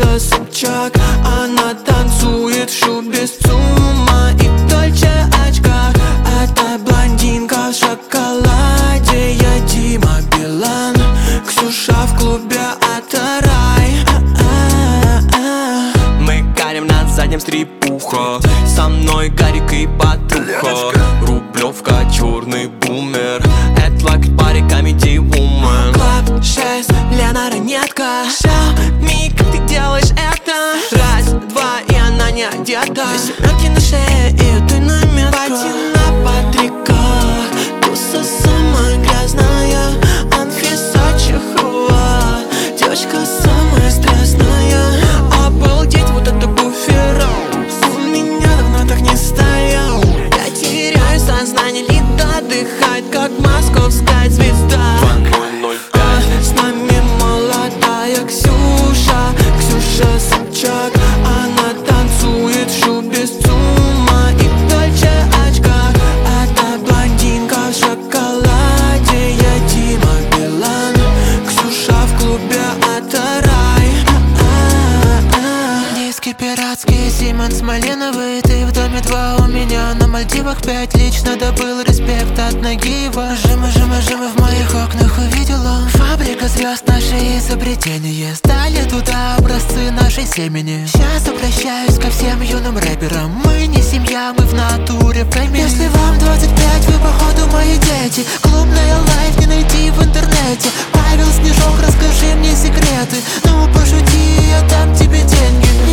Ксюша Собчак. Она танцует в шубе с ЦУМа и Дольче очках. Это блондинка в шоколаде, я Дима Билан. Ксюша в клубе, это рай. Мы карим на заднем стрипуха, со мной Гарик и Патруха. Рублевка, черный бумер, это лакет пари Comedy Woman. Клаб 6, Лена Ранетка. Xiaomi, как ты делаешь это? Раз, два, и она не одета. Веселенки на шее, и ты на метку. Патина Патрика, туса самая грязная. Анфиса Чехова, девочка самая страстная. Обалдеть, вот это буфером, у меня давно так не стоял. Я теряю сознание, лид отдыхать, как московская звезда. 2005. С нами молодая Ксюша, Ксюша Собчак. Она танцует в шубе с ЦУМа и Дольче очках. Это блондинка в шоколаде, я Дима Билан. Ксюша в клубе, это рай. Диски пиратские, Симонс малиновый. Ты в доме 2, у меня на Мальдивах 5. Лично добыл респект от Нагиева. Жимы в моих окнах увидела. Фабрика звезд, наши изобретения. Стали туда образцы нашей семени. Сейчас обращаюсь ко всем юным рэперам. Мы не семья, мы в натуре фэмили. Если вам 25, вы походу мои дети. Клубная лайф не найти в интернете. Павел Снежок, расскажи мне секреты. Ну пошути, я дам тебе деньги.